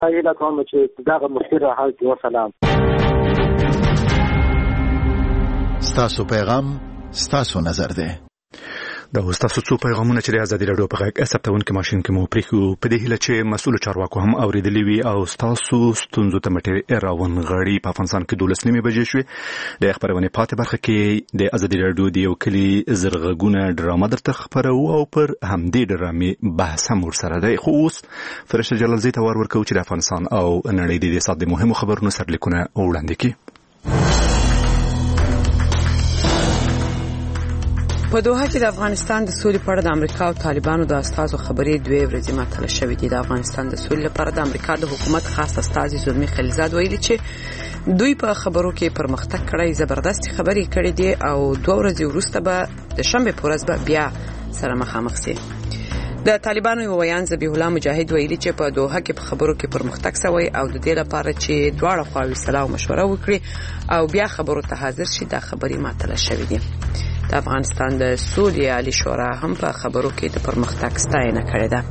هیله کوم چې دغه مشکل حل کړي. وسلام. ستاسو پیغام ستاسو نظر ده. دا ستاسو څو پیغامونه چې د ازادي راډیو په غږ ثبتونکو ماشين کې مو پریښو په دې هیله چې مسؤل چارواکو هم اوریدلی وي او ستاسو ستونزو ته مټې راون غړي. په افغانستان کې 12 بجې شوې. د خبرونه پاتې برخه کې د ازادي راډیو د یو کلی زرغونه ډرامه درته خبرو او پر همدې ډرامې بحث هم ورسره دی. خو اوس فرشته جلال زی ته ورکو چې د افغانستان او نړۍ د اقتصاد مهمو خبرونو سرلیکونه وړاندې کړي. په دوحه کې د افغانستان د سولې په اړه د امریکا او طالبانو د استازو خبرې 2 ورځې مطرح شوې دي. د افغانستان د سولې لپاره د امریکا د حکومت خاص استازي زلمي خلیلزاد ویلي چې دوی په خبرو کې پرمختګ کړی، زبردست خبرې کړې دي او 2 ورځې وروسته به د شنبه په ورځ به بیا سره مخامخ شي. د طالبانو یو ویان ذبیح الله مجاهد ویلي چې په دوحه کې په خبرو کې پرمختګ شوی او د دې لپاره چې دواړه خواوې سلا او مشوره وکړي او بیا خبرو ته حاضر شي دا خبرې مطرح شوې دي. د افغانستان د سولې عالی شورا هم په خبرو کې د پرمختګ ستاینه کړې ده.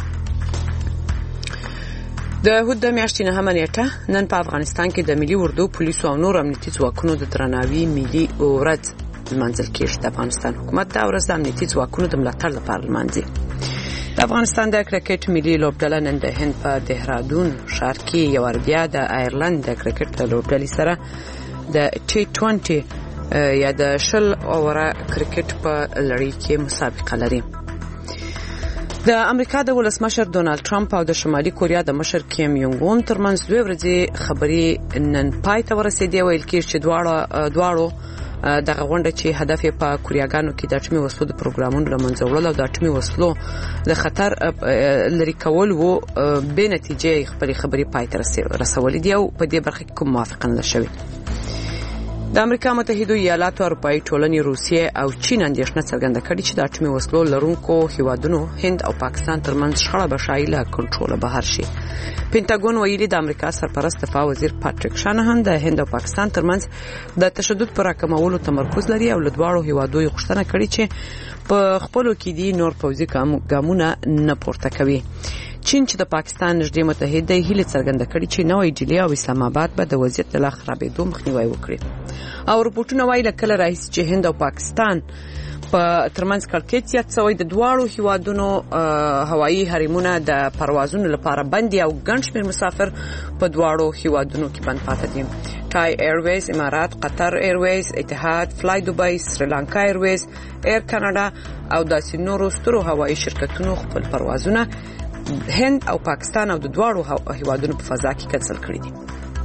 د هود میاشتې 9 نیټه نن په افغانستان کې د ملي اردو پولیسو او نور امنیتي ځواکونو د درناوي ملي ورځ لمانځل کېږي. د افغانستان حکومت دا ورځ د امنیتي ځواکونو د ملاتړ لپاره لمانځي. د افغانستان د کرکټ ملي لوبډله نن د هند په دهرادون ښار کې یو بیا د آیرلند د کرکټ لوبډلې سره د T20 یا د شل اوره کرکټ په لړۍ کې مسابقه لري. د امریکا د ولسمشر ډونالد ټرمپ او د شمالي کوریا د مشر کیم یونګ اون ترمنځ 2 ورځې خبرې نن پای ته ورسېدې. ویل کېږي چې دواړو دغه غونډه چې هدف یې په کوریاګانو کې د اټومي وسلو د پروګرامونو لمنځه وړل او د اټومي وسلو د خطر لري کول وو به نتیجې خبرې پای ته رسولې دي او په دې برخه کې کوم موافقه نه شوه. د امریکا متحده ایالاتو، اروپאי ټولنې، روسیې او چین اندېښنه څرګنده کړې چې د اټومي وسلو لرونکو هیوادونو هند او پاکستان ترمنځ شخړه به شایله کنټرول بهر شي. پینټاګون ویلي د امریکا سرپرست دفاع وزیر پاتریک شانهان د هند او پاکستان ترمنځ د تشدد پر راکمولو تمرکز لري او له دواړو هیوادو غوښتنه کړې چې په خپلو کې دي نور پوځي ګامونه نه پورته کوي. چین چې د پاکستان نږدې متحد دی هیله څرګنده کړې چې نوې ډیلی او اسلام آباد به د وضعیت له خرابېدو مخنیوي وکړي. او رپورټونه وايي کله راځي چې هند او پاکستان په ترمنځ کړکېچ زیات شوی. د دواړو هیوادونو هوایي حرمونه د پروازونو لپاره بند او ګڼ شمېر مسافر په دواړو هیوادونو کې بند پاتې دي. ټای ایرویز، امارات، قطر ایرویز، اتحاد، فلای دوبۍ، سریلانکا ایرویز، ایر کاناډا او داسې نورو سترو هوایي شرکتونو خپل پروازونه هند او پاکستان او د دواړو هیوادونو په فضا کې کنسل کړی دي.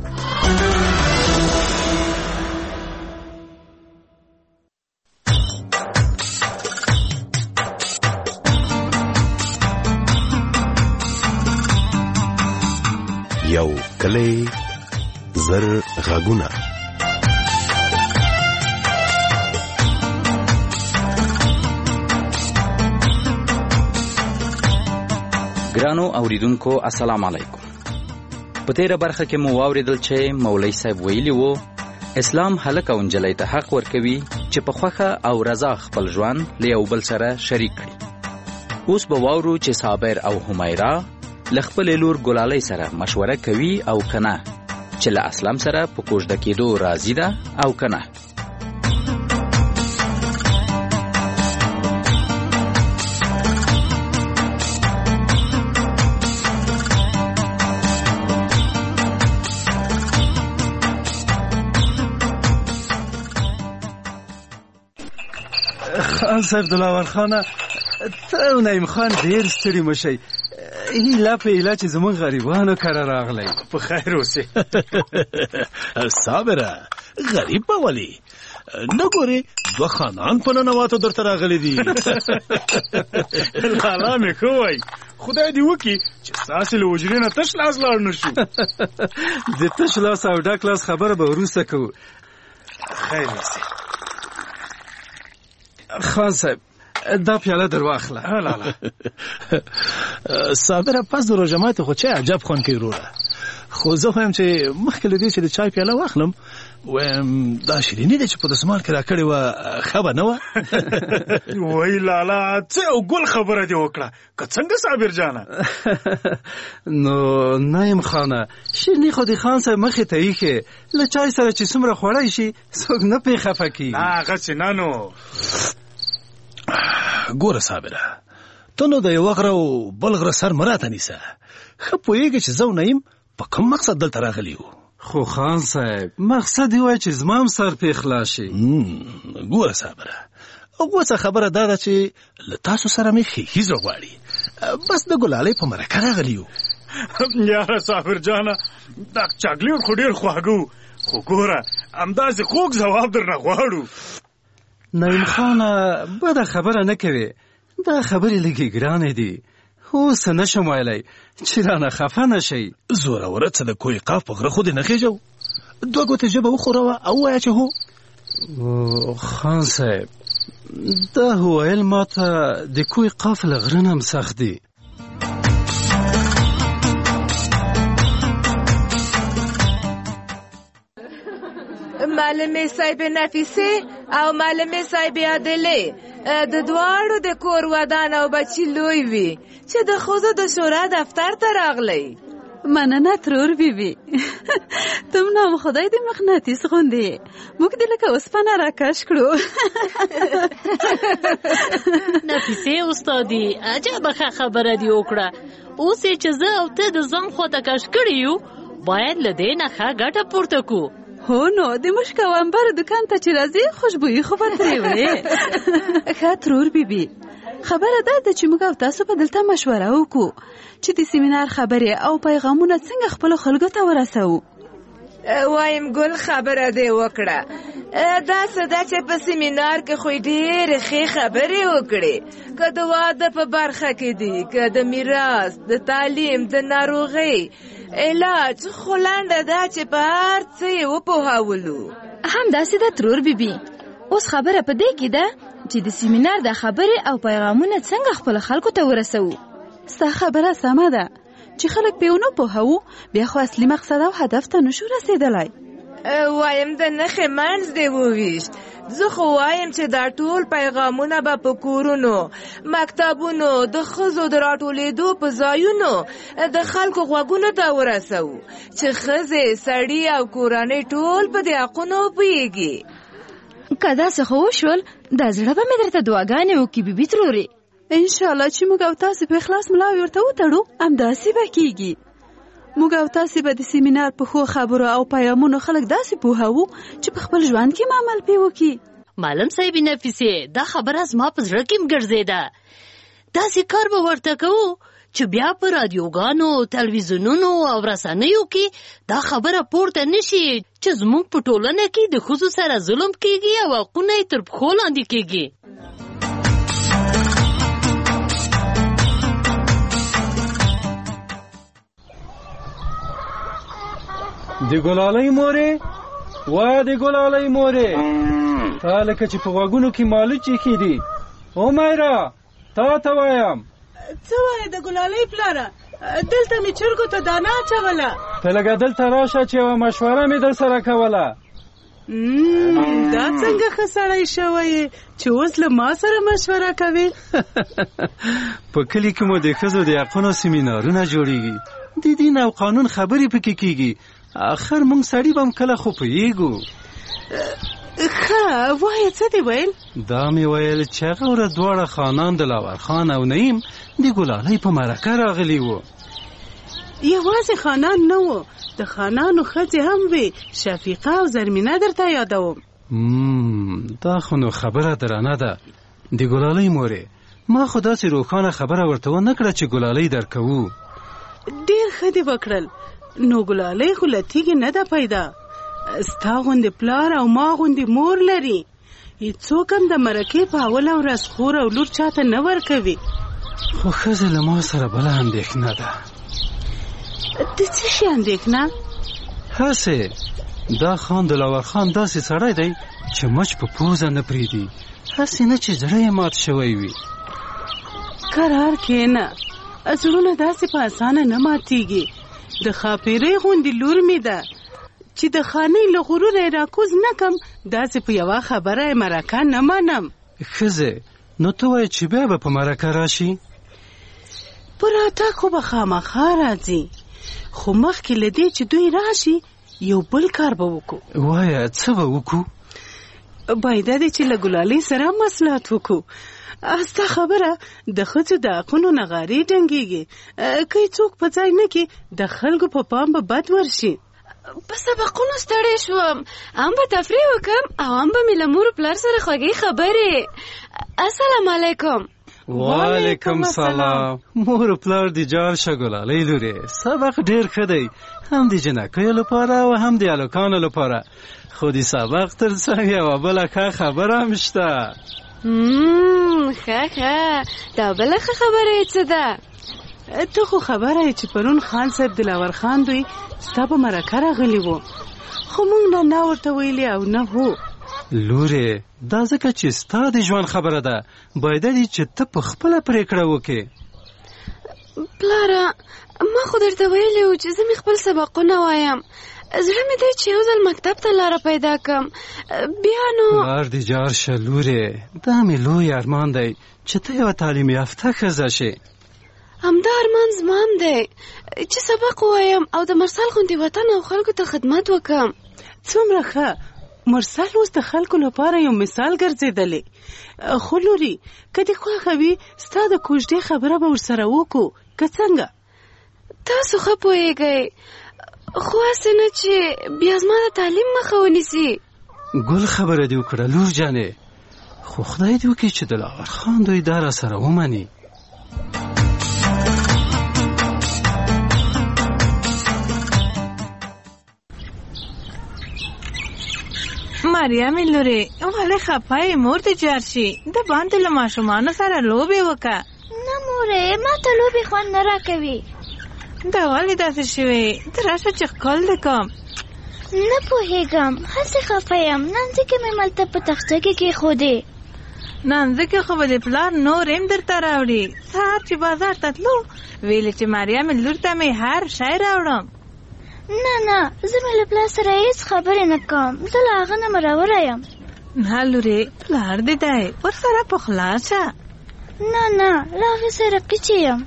یو کلی زر غږونه. ګرانو اوریدونکو السلام علیکم. په تیره برخه کې مو واوریدل چې مولوی صاحب ویلي وو اسلام هلک او نجلۍ ته حق ورکوي چې په خوښه او رضا خپل ژوند له یو بل سره شریک کړي. اوس به واورو چې صابر او حمیرا له خپل لور ګلالۍ سره مشوره کوي او کنه چې له اسلام سره په کوژده کېدو راضي ده او کنه. خان صاحب دلاور خانه ته او نعیم خان ډیر ستړي مشي. هیله په هیله چې زمون غریبانو کار راغلی. په خیر اوسې. صابره غریب به ولی نګوري 2 خانان په ننواتو درته راغلي دي. لالا مې کوي خدای دې وکي چې ساسې له وجرې نه تش لاس لاړ نشو. د تش لاس او ډک لاس خبره به وروسته کوو. خیر اوسې. خان صاحب دا پیاله در واخله. لالا صابره پس د روژه ماتي خو چای عجب خوند کوي وروره. خو زه وایم چې مخکې له دې چې د چای پیاله واخلم وایم دا شیریني دی چې په دسمال کې راکړې وه ښه به نه وه وای لالا څه یو ګل خبره دې وکړه که څنګه صابر جانه نو نعیم خانه شیریني خو د خان صاحب مخې ته ایښې له چای سره چې څومره خوړی شي څوک نه پرې خفه کېږي نه هغسې نه نو ګوره صابره ته نو د یوه غره او بل غره سر مه راته نیسه ښه پوهېږې چې زه او نعیم په کوم مقصد دلته راغلي یو خو خان صاحب مقصد یې وای چې زما هم سر پرې خلاص شي ګوره صابره اوسه خبره دا ده چې له تاسو سره مې ښې زړه غواړي بس د ګلالۍ په مرکه راغلي یو یاره صابر جانه دا چاکلیټ خو ډېر خواږه خو ګوره همداسې خوږ ځواب درنه غواړو نعیم خانه بده خبره نه کوې دا خبرې لږې ګرانې دي اوس نه شم ویلی چې رانه خفه نه شئ زوروره څه د کوی قاف په غره خو دې نه خېژو 2 ګوتې ژبه وښوروه او ووایه چې هو خان صاحب دا ویل ما ته د کوی قاف له غره نه هم سخت دی معلمې صاحب نفیسې او معلمې صاحب عادلې د دواړو د کور ودان او بچي لوی وي چې د ښځو د شورا دفتر ته راغلی مننه ترور بیبي تم نام خدای دې مقناطیس غوندې موږ دې لکه اوسپنه راکش کړو نفیسې استادي عجبه ښه خبره دې وکړه اوس یې چې زه او ته د ځان خواته کش کړي یو باید له دې نه ښه ګټه پورته کړو هو نو د مشک او عنبر دکان ته چې راځي خوشبويي خو به ترې وړې ښه ترور بیبي خبره دا ده چې موږ او تاسو به دلته مشوره وکړو چې د سیمینار خبرې او پیغامونه څنګه خپلو خلکو ته ورسوو وایم ګل خبره دې وکړه داسې ده چې په سیمینار کې خو ډېرې ښې خبرې وکړې که د واده په برخه کې دي که د میراث د تعلیم د ناروغۍ علاج خو لنډه ده چې په هر څه یې وپوهولو همداسې ده ترور بیبي اوس خبره په دې کې ده چې د سیمینار د خبرې او پیغامونه څنګه خپل خلکو ته ورسوو ستا خبره سمه ده چې خلک پې ونه پوهوو بیا خو اصلي مقصد او هدف ته نشو رسېدلی وایم د نښې منځ دې وویشت زه خو وایم چې دا ټول پیغامونه به په کورونو مکتبونو د ښځو د راټولېدو په ځایونو د خلکو غوږونو ته ورسوو چې ښځې سړي او کورنۍ ټول په دې حقونو پوهېږي که داسې خو وشول دا زړه به مې درته دعاګانې وکړي بیبي ترورې انشاءالله چې موږ او تاسې په اخلاص ملاوې ورته وتړو همداسې به کېږي موږ او تاسې به د سیمینار په ښو خبرو او پیغامونو خلک داسې پوهوو چې په خپل ژوند کې عمل پې وکړي معلم صاحب نفیسې دا خبره زما په زړه کې م ګرځېده داسې کار به ورته کوو چې بیا په رادیوګانو تلویزیونونو او رسنیو کې دا خبره پورته نشي چې زموږ په ټولنه کې د ښځو سره ظلم کېږي او حقونه یې تر پښو لاندې کېږي د ګلالۍ مورې وا د ګلالۍ مورې تا لکه چې په غوږونو کې مالوچ ایښي دي او میرا تا ته وایم څه وایې د ګلالۍ پلاره دلته مې چرګو ته دانه اچوله ته لږه دلته راشه چې یوه مشوره مې در سره کوله دا څنګه ښه سړی شوی چې اوس له ما سره مشوره کوي په کلي کې مو د ښځو د حقونو سیمینارونه جوړېږي د دین او قانون خبرې پکې کېږي آخر مونږ سړي به هم کله خو پوهېږو ښه وایه څه دې ویل دا مې ویل چې هغه ورځ دواړه خانان د لاور خان او نعیم د ګلالۍ په مرکه راغلي وو یوازې خانان نه وو د خانانو ښځې هم وې شفیقه او زرمینه درته یادوم دا خو نو خبره درنه ده د ګلالۍ مورې ما خو داسې روښانه خبره ورته ونه کړه چې ګلالۍ درکوو ډېر ښه دې وکړل نو ګلالۍ خو له تیږې نه ده پیدا ستا غوندې پلار او ما غوندې مور لري هېڅوک هم د مرکې په اوله ورځ خور او لور چاته نه ورکوي خو ښځې له ما سره بله اندېښنه ده د څه شي اندېښنه هسې دا خان د لاور خان داسې سړی دی چې مچ په پوزه نه پرېږدي هسې نه چې زړه یې مات شوی وي کرار کښېنه زړونه داسې په اسانه نه ماتېږي د خاپیرې غوندې لور مې ده چې د خانۍ له غروره یې راکوز نه کم داسې په یوه خبره یې مرکه نه منم. ښځې نو ته وایې چې بیا به په مرکه راشي؟ په راتګ خو به خامخا راځي، خو مخکې له دې چې دوی راشي یو بل کار به وکړو. وایه څه به وکړو؟ باید دی چې له ګلالۍ سره مصلحت وکړو. ستا خبره د ښځو د حقونو نغارې ډنګېږي، که یې څوک په ځای نه کې د خلکو په پام به بد ورشي. په سبقونو ستړی شوم، هم به تفریح وکم او هم به مې له مور پلار سره خوږې خبرې. السلام علیکم. وعلیکم سلام. مور پلار دې جار شه ګلالۍ لورې، سبق ډېر ښه دی، هم د جنکیو لپاره او هم د هلکانو لپاره، خو د سبق تر څنګ یوه بله ښه خبره هم شته. ښه دا بله ښه خبره یې څه ده؟ ته خو خبره یې چې پرون خان صاحب دلاور خان دوی ستا په مرکه راغلی وو، خو موږ نه ورته ویلي او نه هو. لورې دا ځکه چې ستا د ژوند خبره ده، باید دی چې ته په خپله پرېکړه وکړې. پلاره ما خو درته ویلي وو چې زه مې خپل سبقونه وایم، زړه مې دی چې یو ځل مکتب ته لاره پیدا کړم، بیا نو پلار دې جار شه لورې، دا مې لوی ارمان دی چې ته یوه تعلیم یافته ښځه شې. همدا ارمان زما هم دی چې سبق ووایم او د مرسل غوندې وطن او خلکو ته خدمت وکړم. څومره ښه، مرسل اوس د خلکو لپاره یو مثال ګرځېدلی. خو لوري که دې خوښه وي ستا د کوژدې خبره به ورسره وکړو، که څنګه؟ تاسو ښه پوهېږئ، خو هسې نه چې بیا زما د تعلیم مخه ونیسي. ګل خبره دې وکړه لور جانې، خو خدای دې وکړي چې دلاور خان دوی دا را سره ومني. مریم لورې ولې خپه یې؟ مور دې جار شي، د باندې له ماشومانو سره لوبې وکړه. نه مورې ما ته لوبې خوند نه راکوي. دا ولې داسې شوې؟ ته راشه چې ښکل دې کوم. نه پوهېږم، هسې خفه یم. نانځکې مې ملته په تخته کې کېښودې. نانځکې خو به دې پلار نور هم درته راوړي. سهار چې بازار ته تلو ویلې چې مریم لور ته مې هر شی راوړم. نه زه مې له پلار سره هېڅ خبرې نه کوم، زه له هغه نه مروره یم. نه لورې پلار دې دی، ورسره پخلا شه. نه له هغې سره قیچې یم.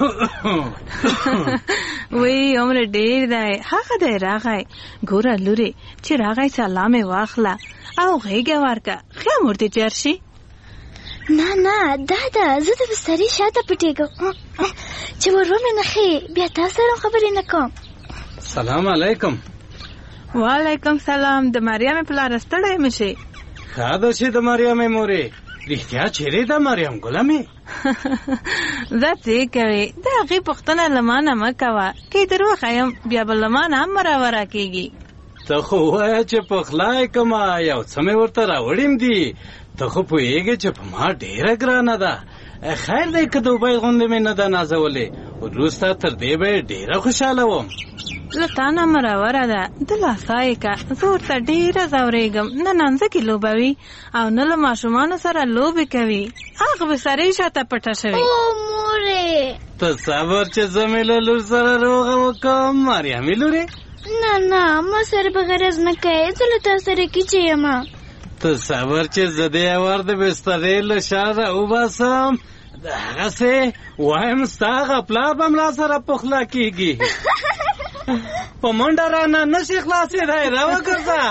وی عمر ډېر دی، هغه دی راغی. ګوره لورې چې راغی سلام یې واخله او غېږه ورکه، ښه مور دې جار شي. نه دا ده، زه د بسترې شاته پټېږم چې ور ومې نښې، بیا تا سره خبرې نه کوم. سلام علیکم. وعلیکم سلام. د مریم پلار ستړی مې شي؟ ښه ده چې د مریم مورې، رښتیا چیرې ده مریم ګله مې؟ زه څه کوې، د هغې پوښتنه له ما نه مه کوه، که در وښیم بیا به له ما نه هم مروره کېږي. ته خو ووایه چې پخلا یې کړمه، یو څه مې ورته راوړیم دي. ته خو پوهېږې چې په ما ډېره ګرانه ده. خیر دی که دوبۍ غوندې مې نه ده نازولې، وروسته تر دې به یې ډېره خوشحاله وم. له تا نه مروره ده، د لاسا یې که. زه ورته ډېره ځورېږم، نه نانځکې لوبوي او نه له ماشومانو سره لوبې کوي. هغه بسترې شاته پټه شوې. او مورې ته صبر چې زه مې له لور سره روغه وکړم. مریمې لورې نه ما سره به غرض نه کوې، زه له تا سره کیچې یم. ته صبر چې زه دې اور د بسترې له شا راوباسم، د هغسې وایم ستا هغه پلار به ملا سره پخلا کېږي. په منډه رانه نشي خلاصېدی، راوګرځه.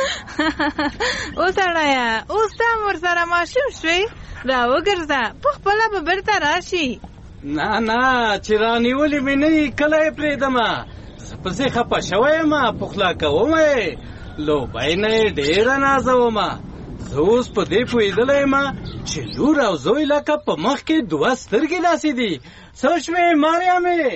وسړیه اوس ته هم ورسره ماشوم شوې، راوګرځه، په خپله به بېرته راشي. نه چې رانیولې مې نه وي کله یې پرېږدمه، زه پسې خفه شوی یم، پخلا کوم یې، لوبی نه یې ډېره نازومه. زه اوس په دې پوهېدلی یم چې لور او زوی لکه په مخ کې دوه سترګې داسې دي. څه شوې مریمې؟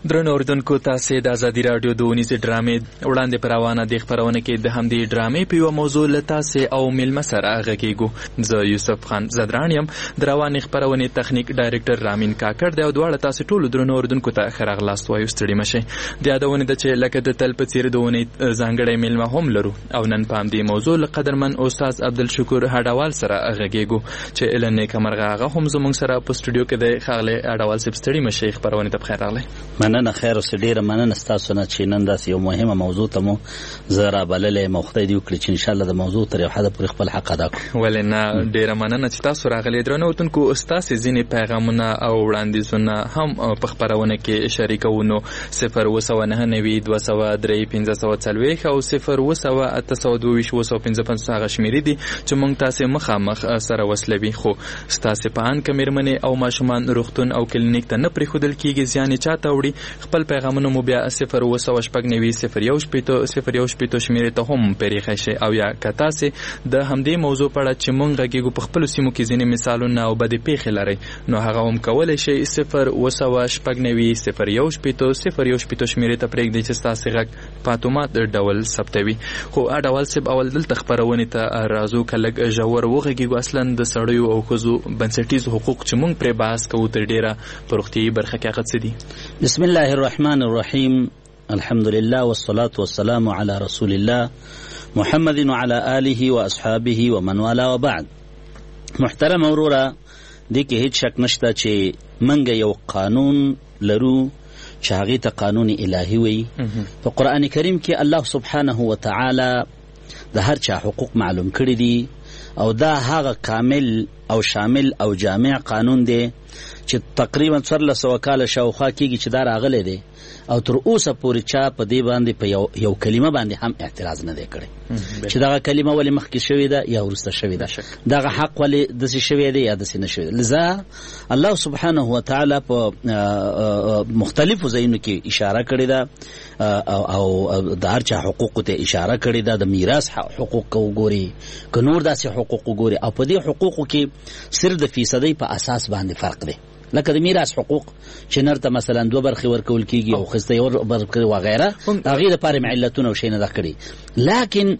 درنو اوریدونکو تاسو د ازادي رادیو د ونیسې ډرامې وړاندې پر روانه د خبرونه کې د همدې ډرامې په یو موضوع لتاسه او ملما سره غږیږو زه یوسف خان زدران یم د روانې خبرونه تخنیک ډایریکټر رامین کاکړ دی او دواړه تاسو ټول درنو اوریدونکو ته خراغلاست وایو ستړي مشه د یادونه د چې لکه د تل په څیر د ونې ځانګړی ملما هم لرو او نن په همدې موضوع لقدرمن استاد عبدالشکور هډوال سره غږیږو چې النه کمرغه هغه هم زموږ سره په سټوډیو کې د خاغله هډوال سپ ستړي مشه خبرونه ته بخیر راغلی. مننه خیر اوسه ډیره مننه تاسو نه چې نن داسې یو مهمه موضوع ته مو زه رابللې مخته دی وکړي چې ان شاء الله د موضوع تر یو حد پورې خپل حق ادا کړو. ولې نه ډیره مننه چې تاسو راغلي درنو اوریدونکو تاسو ځینې پیغامونه او وړاندیزونه هم په خبرونه کې شریکونو 029 203 او 0 هغه شمیرې دي چې مونږ تاسو مخامخ سره وسلوي خو تاسو په ان کمرمنې او ماشومان روغتون او کلینیک ته نه پریخودل کیږي ځان چاته وړي خپل پیغامونه مو بیا 0 شمیرې ته هم پریخي شي او یا کتا سي د همدې موضوع په اړه چې مونږ غږیږو په خپل سیمو کې ځینې مثالونه او بده پیښې لري نو هغه هم کولای شي 0 شمیرې ته پرېږدي چې تاسو غږ پاتومات ډول ثبتوي خو اډول سب اول دلته خبرونه ته راځو کله جوړ وغږیږو اصلا د سړیو او خزو بنسټیز حقوق چې مونږ پرې بحث کوو تر ډیره پرختي برخه کې هغه څه دي. بسم الله الرحمن الرحيم الحمد لله والصلاة والسلام على رسول الله محمد وعلى آله وأصحابه ومن والاه وبعد. محترم اورورا دې کې هیڅ شک نشته چې منګه یو قانون لرو چې هغه ته قانون الهي وي. په قرآن کریم کې الله سبحانه وتعالى د هر چا حقوق معلوم کړی دي او دا هغه کامل او شامل او جامع قانون دی چې تقریبا 1400 کال شاوخوا کېږي چې دا راغلی دی او تر اوسه پورې چا په دې باندې په یو کلمه باندې هم اعتراض نه دی کړی چې دغه کلمه ولې مخکې شوې ده یا وروسته شوې ده دغه حق ولې داسې شوی دی یا داسې نه شوی دی. لذا الله سبحانه وتعالى په مختلفو ځایونو کې اشاره کړې ده او د هر چا حقوقو ته اشاره کړې ده. د میراث حقوق وګوري که نور داسې حقوق وګوري او په دې حقوقو کې صرف د فیصدۍ په اساس باندې فرق دی. لکه د میراث حقوق چې نرته مثلا 2 برخې ورکول کیږي او خسته یو برخه وغیره هغه لپاره علتونه او شی نه کړی لکن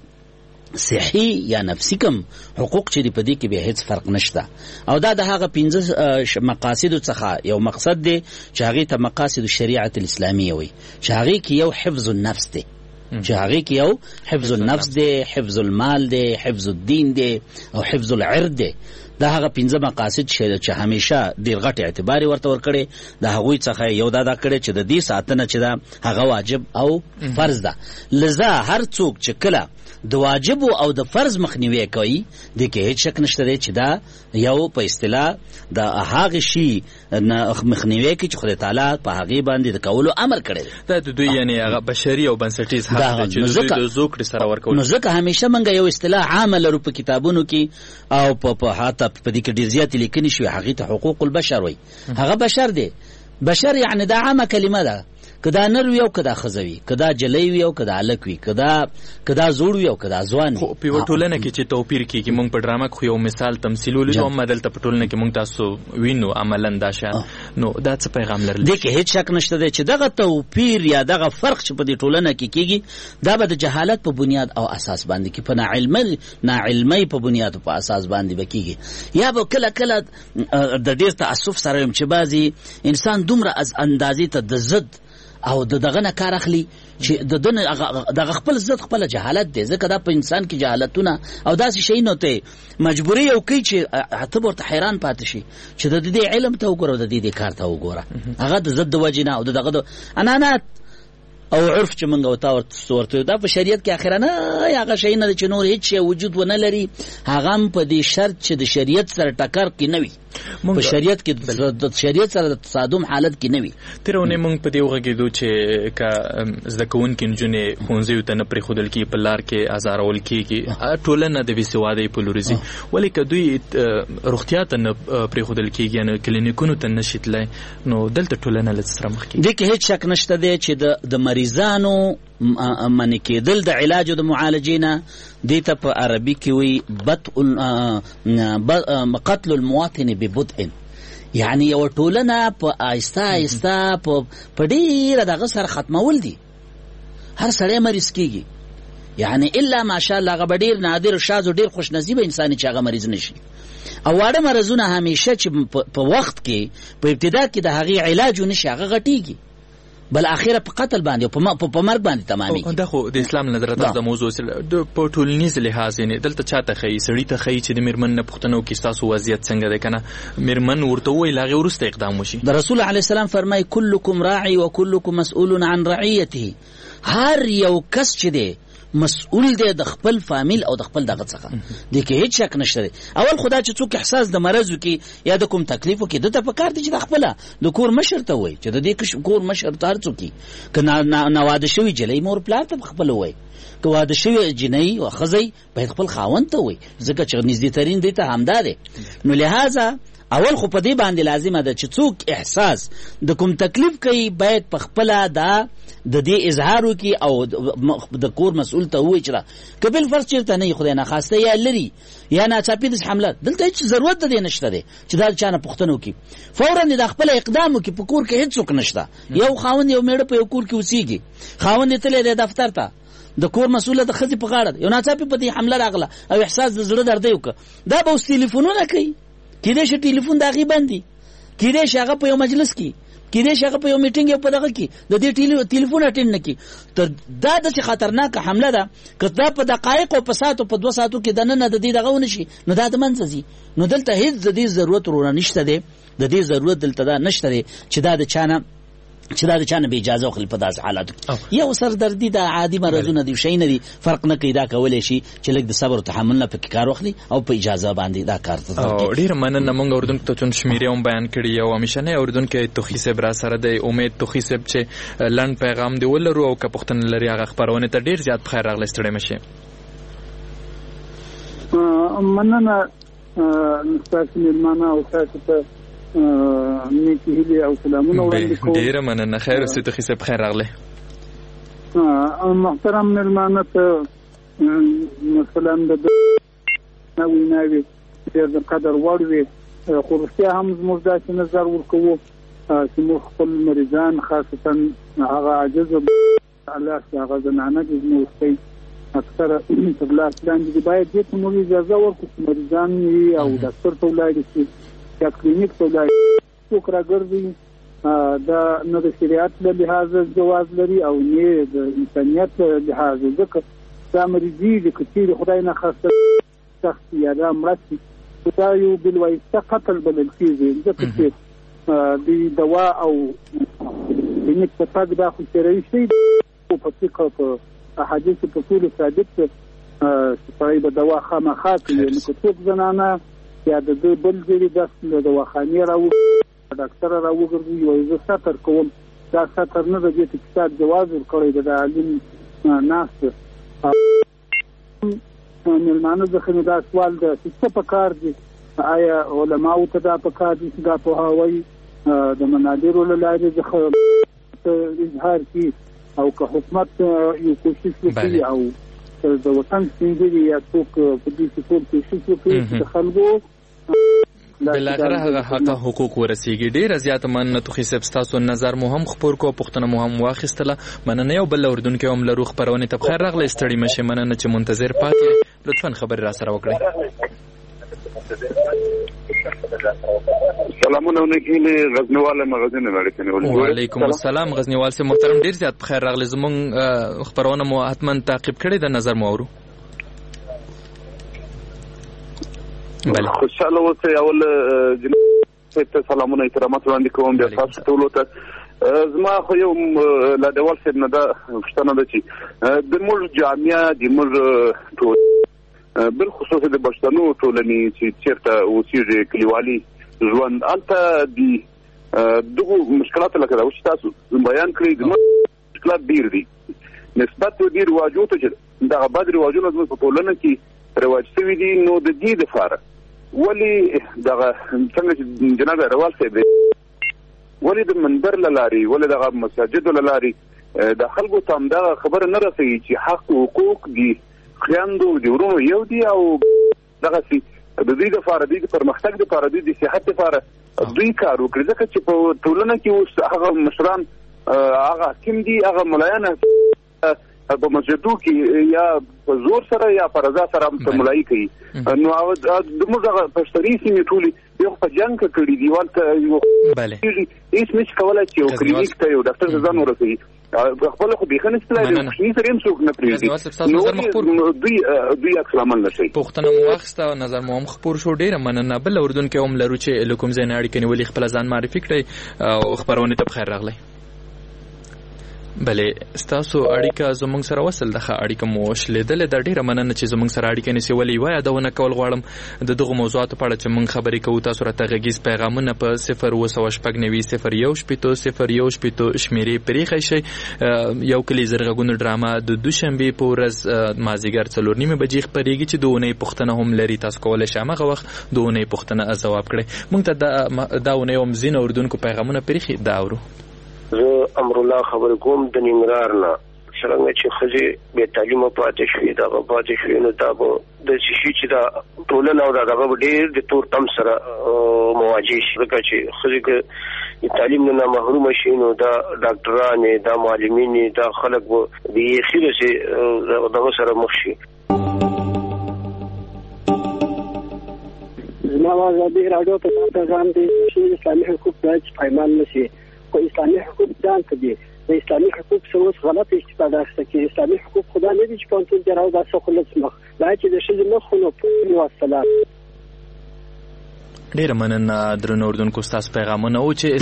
صحي یا نفسي کم حقوق چې په دې کې به هیڅ فرق نشته او دا د هغه 15 مقاصد څخه یو مقصد دی چې هغه ته مقاصد الشریعه الاسلامیه وي چې هغه کې یو حفظ النفس دی چې هغه کې یو حفظ النفس دی حفظ المال دی حفظ الدین دی او حفظ العرض دی. دا هغه 15 مقاصد چې همیشه ډیر غټ اعتبار ورته ورکړي دا هغوی څخه یو دا کړي چې د دې ساتنه چې دا هغه واجب او فرض ده. لذا هر څوک چې کله د واجب او د فرض مخنیوي کوي د کې هیڅ شک نشته چې دا یو په اصطلاح د هغه شی مخنیوي کې چې خدای تعالی په هغه باندې د کولو امر کړی دا د دوی یعنی هغه بشري او بنسټیز حق چې د زوکړې سره ورکول. نو ځکه همیشه منګه یو اصطلاح عامه لرو په کتابونو کې او په حتی په دې کې ډیر زیات لیکنې شوی هغه ته حقوق البشر وي. هغه بشر دی بشر یعنی دا عامه کلمه ده کدا نر وي او کدا خزوي کدا جلی وي او کدا الک وي کدا زوړ وي او کدا ځوان خو په ټولنه کې چې توپیر کیږي مونږ په ډرامه کې یو مثال تمثيل ولې او مدل ته په ټولنه کې مونږ تاسو وینو عملاً دا شان نو دا څه پیغام لري د کې هیڅ شک نشته چې دغه توپیر یا دغه فرق چې په دې ټولنه کې کیږي دا به د جهالت په بنیاد او اساس باندې کې په ناعلمۍ په بنیاد او په اساس باندې بکیږي یا به کله د ډیر تاسف سره چې بعضی انسان دومره از اندازې ته د ضد او دغه نه کار اخلي چې دغه خپل ضد خپل جهالت دی. ځکه دا په انسان کې جهالتونه او داسې شی نه ته مجبوري یو کوي چې ته ورته حیران پاتې شي چې د دې علم ته وګوره د دې کار ته وګوره هغه د ضد وجنه او دغه انانات او عرف چې موږ او تا ورته دا په شریعت کې اخرانه هغه شی نه چې نور هیڅ وجود ونه لري هغه په دې شرط چې د شریعت سره ټکر کې نه وي په شریعت کې د شریعت سره د تصادم حالت کې نه وي. ترونه موږ په دې وغږیدو چې زده کوونکي نجونې ښوونځیو ته نه پرېښودل کېږي په لار کې ازارول کېږي ټولنه د بېسوادۍ په لوري ځي ولې که دوی روغتیا ته نه پرېښودل کېږي یعنې کلینیکونو ته نه شي تللی نو دلته ټولنه له څه سره مخ کېږي. دې کې هېڅ شک نشته دی چې د مریضانو منې کېدل د علاج او د معالجې نه دې ته په عربي کې وایي قتل المواطن ببطء یعنی یو ټولنه په آیسته آیسته په ډیره دغه سره ختمول دي. هر سړی مریض کیږي، یعنی الا ماشاءالله هغه ډیر نادر شاذ او ډیر خوش نصیب انسان چې هغه مریض نشي. او واړه مرزونه همیشه چې په وخت کې په ابتدا کې د هغې علاج ونشي هغه غټیږي، بل اخره په قتل باندې او په مرګ باندې تمامېږي. دا خو د اسلام نظر د موضوع په ټولنیز لحاظ نه دلته چاته ښیي سړي ته ښیي چې د میرمن نه پوښتنه وکړي ستاسو وضعیت څنګه دی که نه، میرمن ورته ووایي له هغې وروسته اقدام وشي. د رسول علیه السلام فرمایي کلکم راعي و کلکم مسؤول عن رعیته. هر یو کس چې دی مسؤول دی د خپل فامیل او د خپل دغه څخه، دې کې هیڅ شک نشته دی. اول خدا چې څوک احساس د مرض وکړي یا د کوم تکلیف وکړي دته پکار دی چې د خپله د کور مشر ته وایي چې د دې کور مشر ته هر څوک که ناواده شوي جلۍ مور پلار ته خپله وایي، که واده شوي جنۍ او ښځی باید خپل خاوند ته وایي، ځکه چې نږدې ترین دی ته همدا دی. نو لہذا اول خو په دې باندې لازمه ده چې څوک احساس د کوم تکلیف کوي باید په خپله د دې اظهار وکړي او د کور مسؤول ته ووایي چې که بالفرض چېرته نه وي خدای ناخواسته یا لري یا ناڅاپي داسې حمله، دلته هېڅ ضرورت د دې نشته دی چې دا چا نه پوښتنه وکړي، فورا د خپله اقدام وکړي. په کور کې هېڅوک نشته، یو خاوند یو میړه په یو کور کې اوسېږي، خاوند یې تللی دی دفتر ته، د کور مسؤله د ښځې په غاړه ده، یو ناڅاپي په دې حمله راغله او احساس د زړه درد یې وکړه، دا به اوس تلیفونونه کوي، کېدای شي ټلیفون د هغې بند وي، کېدای شي هغه په یو مجلس کې، کېدای شي هغه په یو میټینګ یو په دغه کې د دې ټلیفون اټینډ نه کړي. دا داسې خطرناکه حمله ده که دا په دقایقو په ساعتو په 2 ساعتو کې دننه د دې دغه ونه شي نو دا د منځه ځي. نو دلته هېڅ د دې ضرورت ورونه نشته دی، د دې ضرورت دلته دا نشته دی چې دا د چا نه به اجازه واخلي په داسې حالاتو کې. یو سردردي د عادي مرضونه دي، شی نه دي، فرق نه کوي. دا کولی شي چې لږ د صبر او تحمل نه پکې کار واخلي او په اجازه باندې دا کار ته ورکړي. ډېره مننه. موږ اردوونکو ته چون شمیرې هم بیان کړي او همیشنی اردوونکی توخي صاحب را سره دی. امید توخي صاحب چې لنډ پیغام دی ولرو او که پوښتنه لري هغه خپرونې ته ډېر زیات بخیر راغلی، ستړی مه شئ. مننه ستاسو مېلمانه او تاسو ته نیکی هیلې او سلامونه وړاندې کوم. ډېره مننه. خیر اوسې توخي صاحب، خیر راغلی. محترم مېلمانه ته مثلا د ویناوې ډېر د قدر وړ وي، خو رښتیا هم زموږ داسې نظر ورکوو چې موږ خپل مریضان خاصتا هغه عاجز الله هغه زنانه دي زموږ سپی اکثره تر لاس لاندې دي، باید دې ته موږ اجازه ورکړو چې مریضان وي او ډاکټر ته ولاړ شي یا کلینیک ته ولاړ شي. څوک راګرځي دا نه د شریعت له لحاظه جواز لري او نه د انسانیت له لحاظه، ځکه دا مریضي دي که چیرې خدای ناخواسته شخص یا دا مړه شي دا یو بالواسطه قتل بلل کېږي، ځکه چې د دوا او کلینیک ته تګ دا خو شرعي شی په فقه په احادیثو په ټولو ثابت چې سړی به دوا خامخا کوي. نو که څوک زنانه یا د دې بل ځای داس له دواخانې ډاکټر راوګرځي وایي زه سطر کوم، دا سطر نه د دې ته کتاب جواز ورکړی د عالم ناست مېلمانه څخه دا سوال ده چې څه پکار دي، آیا علماو ته دا پکار دي چې دا پوهاوی د منابرو له لارې څخه اظهار کړي او که حکومت یو کوشش وکړي او د وطن سپینځري یا څوک په دې کې ټول کوشش وکړي چې د خلکو بالاخره هغه حق حقوق ورسیږي. ډېره زیاته مننه توخي صاحب، ستاسو نظر مو هم خپور کو، پوښتنه مو هم واخیستله. مننه. یو بل اردوونکی هم لرو خپرونې ته بخیر راغلی، ستړي مه شئ. مننه چې منتظر پاتې لطفا خبرې را سره وکړئ. سلامونه نیکهیلې غزنیواله مغازین اړیکې. وعلیکم السلام غزنیوال سے محترم، ډېر زیات بخیر راغلی. زموږ خپرونه مو حتما تعقیب کړې ده، نظر مو اورو. بله خوشاله اوسئ. اول جناب ته سلامونه احترامات وړاندې کوم، بیا تاسو ټولو ته. زما خو یو له دیوال صاحب نه دا پوښتنه ده چې د موږ جامعه د موږ بالخصوص د پښتنو ټولنې چې چېرته اوسېږي کلیوالي ژوند، هلته د دغو مشکلاتو لکه دا چې تاسو بیان کړئ د مشکلات ډېر دي نسبت دې رواجو ته چې دغه بد رواجونه زموږ په ټولنه کې رواج شوي دي. نو د دې دپاره ولې دغه څنګه چې جناب روال صاحب ولې د منبر له لارې ولې دغه مساجدو له لارې د خلکو ته همدغه خبره نه رسوي چې حق حقوق دي خویندو د ورونو یو دي او دغسې د دوی دپاره دوی د پرمختګ دپاره دوی د صحت دپاره دوی کار وکړي ځکه چې په ټولنه کې اوس هغه مشران هغه حاکم دي هغه ملایان په مسجدو کې یا په زور سره یا په رضا سره ملایي کوي نو زموږ هغه پښتني سیمې ټولې یو په جنګ کې کړي دي ولته هیڅ نشي کولی چې یو کلینیک ته یو ډاکټر ته ځان ورسوي خپل خو بېخه نشي تللی کوچني سره هم څوک نه پرېږدي نو دوی عکس العمل نه شي پوښتنه مو واخیسته نظر مو هم خپور شو ډېره مننه بل اردن کې هم لرو چې له کوم ځای نه اړیکه نیولې خپله ځان معرفي کړئ او خپرونې ته بخیر راغلی بلې ستاسو اړیکه زموږ سره وصل ده ښه اړیکه مو شلېدلې ده ډېره مننه چې زموږ سره اړیکه نیسئ ولې یوه یادونه کول غواړم د دغو موضوعاتو په اړه چې موږ خبرې کوو تاسو راته غږیز پیغامونه په 0 شمېرې پرېښی شئ یو کلي زرغږونو ډرامه د دوشنبې په ورځ مازدیګر 4:30 بجې خپرېږي چې د اونۍ پوښتنه هم لري تاسو کولی شئ همغه وخت د اونۍ پوښتنه ځواب کړئ موږ ته دا اونۍ هم ځینې اردونکو پیغامونه پرېښي دا اورو زه امرالله خبرې کوم د ننګرهار نه څرنګه چې ښځې بې تعلیمه پاتې شوې دغه پاتې شوې نو دا به داسې شي چې دا ټولنه او دغه به ډېر د تور تم سره مواجه شي ځکه چې ښځې که د تعلیم نه محرومه شي نو دا ډاکټرانې دا معلمینې دا خلک به بیخي داسې دغه سره مخ شي زما ازادي راډیو ته پیغام دی چې اسلامي حقوق باید پایمال نشي خو اسلامي حقوق ځان ته دي د اسلامي حقوق څخه اوس غلط استفاده اخیسته کېږي اسلامي حقوق خدا نه دي چې پوهنتون کې راوباسه خو لږ مخ باید چې د ښځې مخ خو نو پوهنې والسلام ډېره مننه درنو اردونکو ستاسو پیغامونه و چې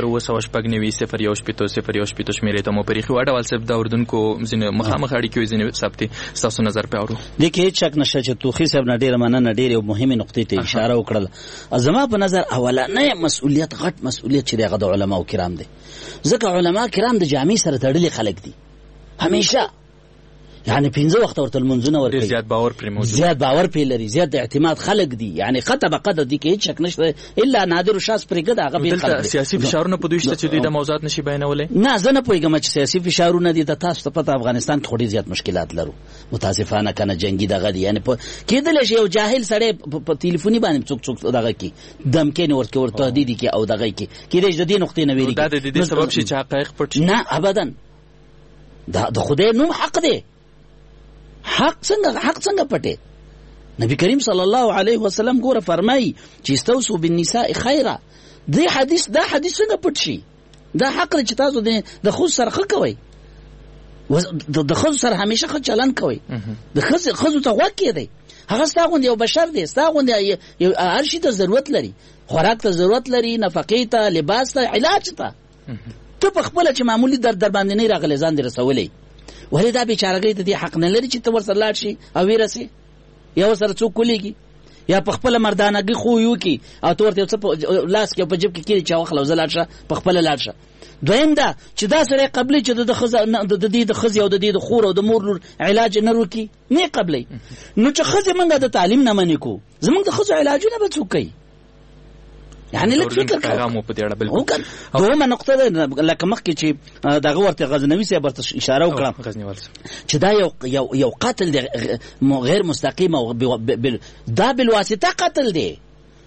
0 شمېرې ته مو پرېښي و اډوال صاحب د اردونکو ځینې مخامخ اړیکې وې ځینې ثبتې ستاسو نظر پرې اورو دې کې هېڅ شک نشته چې توخي صاحب نه ډېره مننه ډېرې مهمې نقطې ته اشاره وکړله زما په نظر اولنی مسؤلیت غټ مسؤلیت چې دی هغه د علماو کرام دی ځکه علما کرام د جامع سره تړلي خلک دي همیشه یعنی 15 وخت ورته لمونځونه ورکوي زیات باور پرې موجود زیات باور پرې لري زیات د اعتماد خلک دي یعنی قطبه قدر دي کې هیڅ شک نشته الا نادر شاس پرې ګد هغه به خلک سیاسي فشارونه په دوی شته چې دوی د موضوعات نشي بیانولای نه زه نه پوهیږم چې سیاسي فشارونه دي د تاسو ته پته افغانستان کې ډېر زیات مشکلات لرو متاسفانه کنه جنگي دغه دي یعنی کېدل شي یو جاهل سړی په ټلیفوني باندې څوک دغه کې دمکې نه ورته تهدید کې او دغه کې کېدل د دې نقطې نه ویری دا د دې سبب شي چې حقایق پټ نه ابدا دا د خدای نوم حق دی حق څنګه پټه نبی کریم صلی الله علیه وسلم ګوره فرمایي چې استوصوا بالنساء خیرا دا حدیث څنګه پټ شي دا حق چې تاسو د خود سره ښه کوئ د خود سره همیشه ښه چلن کوئ د خود ته غوږ کېدئ هغه ستا غوندې یو بشر دی ستا غوندې هر شي ته ضرورت لري خوراک ته ضرورت لري نفقې ته لباس ته علاج ته ته په خپله چې معمولي در باندې نه راغلی ځان دې رسولی ولې دا بیچارهګۍ ته دې حق نه لري چې ته ورسره لاړ شي او ویرسې یا ورسره څوک کولیږي یا په خپله مردانګي خو یوکي او ته ورته یو څه په لاس کې په جیب کې کېږي چې واخله او زه لاړ شه په خپله لاړ شه دویم دا چې دا سړی قبلي چې د دې د ښځې او د دې د خور او د مور لور علاج نه وکړي نه قبلي نو چې ښځې موږ د تعلیم نه منې کو زموږ د ښځو علاجونه به څوک کوي یعنی لږ فکر کوه دومره نقطه ده لکه مخکې چې دغه ورته غزنوي صاحب ورته اشاره وکړه چې دا یو قتل دی غیر مستقیم او دا بالواسطه قتل دی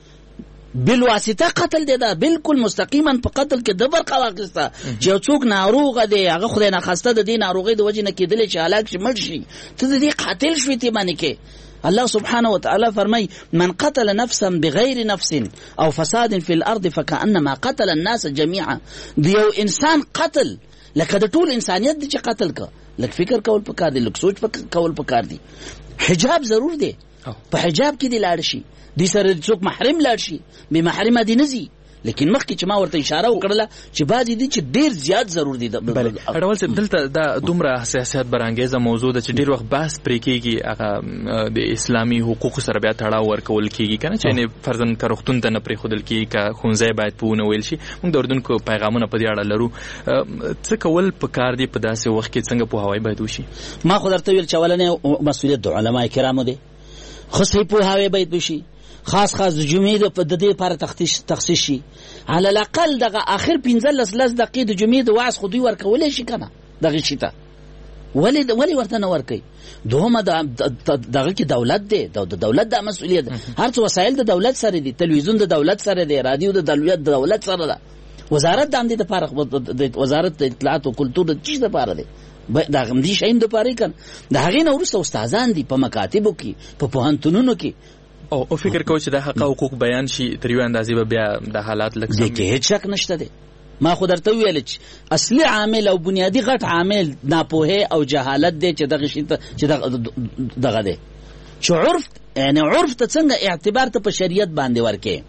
بالواسطه قتل دی دا بالکل مستقیما په قتل کې د برخه واخیسته چې یو څوک ناروغه دی هغه خدای ناخواسته د دې ناروغۍ د وجې نه کېدلی چې هلاک شي مړ شي ته د دې قاتل شوې ته باندې کې الله سبحانه وتعالى فرمي من قتل نفسا بغير نفس او فساد في الارض فكأنما قتل الناس جميعا دیو انسان قتل لکه د ټول انسانیت دی چې قتل کا لکه فکر کول پکار دی لکه سوچ کول پکار دی حجاب ضرور دی په حجاب کې دی لاړ شي دې سره څوک محرم لاړ شي به محرمه دی نزي لیکن مخکې چې ما ورته اشاره وکړله چې بعضې دي چې ډېر زیات ضرور دي اډول صاحب دلته دا دومره حساسیت برانګیزه موضوع ده چې ډېر وخت بحث پرې کېږي هغه د اسلامي حقوقو سره بیا تړاو ورکول کېږي که نه چې یعنې فرضاً که روغتون ته نه پرېښودل کېږي که ښوونځی باید په ونه ویل شي موږ د اردونکو پیغامونه په دې اړه لرو څه کول پکار دي په داسې وخت کې څنګه پوهاوی باید وشي ما خو درته ویل چې اولنی مسؤلیت د علما کرامو دی ښه صحیح پوهاوی باید وشي خاص د جمعې د دې لپاره تخصیص شي على الاقل دغه آخر 15 دقیقې د جمعې د وعظ خو دوی ورکولی شي که نه دغې شي ته ولې ورته نه ورکوي؟ دوهمه دغه کې دولت دی، د دولت دا مسؤلیت ده. هر څه وسایل د دولت سره دي، تلویزیون د دولت سره دی، رادیو د دولت سره ده، وزارت د همدې دپاره، وزارت د اطلاعات او کلتور د چیز دپاره دی، د همدې شیانو دپاره یې کنه. د هغې نه وروسته استادان دي په مکاتبو کې، په پوهنتونونو کې. او فکر کوو چې د حق او حقوق بیان شي تر یوې اندازې به بیا د حالات لږ سم کې هېڅ شک نشته دی. ما خو درته وویل چې اصلي عامل او بنیادي غټ عامل ناپوهۍ او جهالت دی چې دغه شي چې دغه دی چې عرف، یعنی عرف ته څنګه اعتبار ته په شریعت باندې ورکې،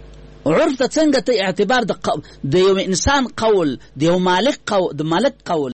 عرف ته څنګه ته اعتبار د یو انسان قول، د یو مالک قول